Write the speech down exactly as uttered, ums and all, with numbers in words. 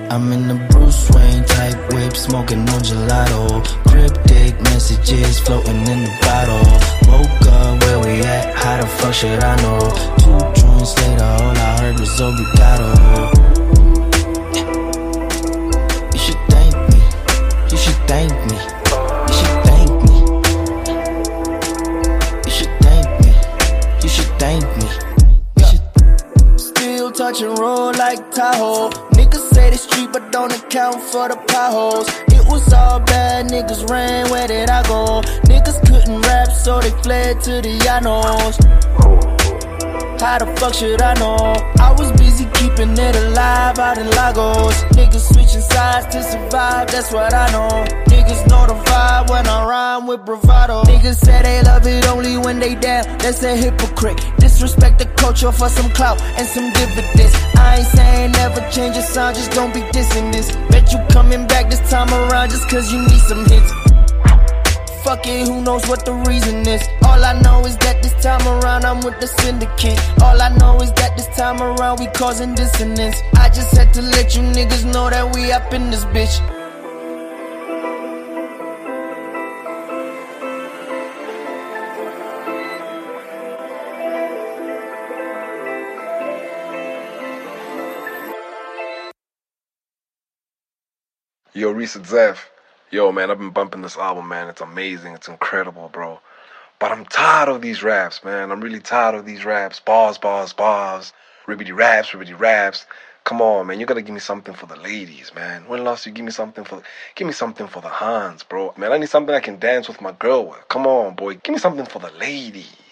I'm in the Bruce Wayne type whip, smoking on gelato. Cryptic messages floating in the bottle. Woke up, where we at? How the fuck should I know? Two joints later, all I heard was obrigado. You should thank me. You should thank me. You should thank me. You should thank me. You should thank me. You should. Still touch and roll like Tahoe. Niggas say they street but don't account for the potholes. It was all bad, niggas ran, where did I go? Niggas couldn't rap so they fled to the Llanos. How the fuck should I know? I was busy keeping it alive out in Lagos. Niggas switching sides to survive, that's what I know. Niggas know the vibe when I rhyme with bravado. Niggas say they love it only when they down, that's a hypocrite. Disrespect the culture for some clout and some dividends. I ain't saying never change your sound, just don't be dissing this. Bet you coming back this time around just cause you need some hits. Fuck it, who knows what the reason is. All I know is that this time around I'm with the syndicate. All I know is that this time around we causing dissonance. I just had to let you niggas know that we up in this bitch. Yo, Reese Zeph. Yo, man, I've been bumping this album, man. It's amazing. It's incredible, bro. But I'm tired of these raps, man. I'm really tired of these raps. Bars, bars, bars. Ribbity raps, ribbity raps. Come on, man. You gotta give me something for the ladies, man. When last you give me something for... Give me something for the Hans, bro. Man, I need something I can dance with my girl with. Come on, boy. Give me something for the ladies.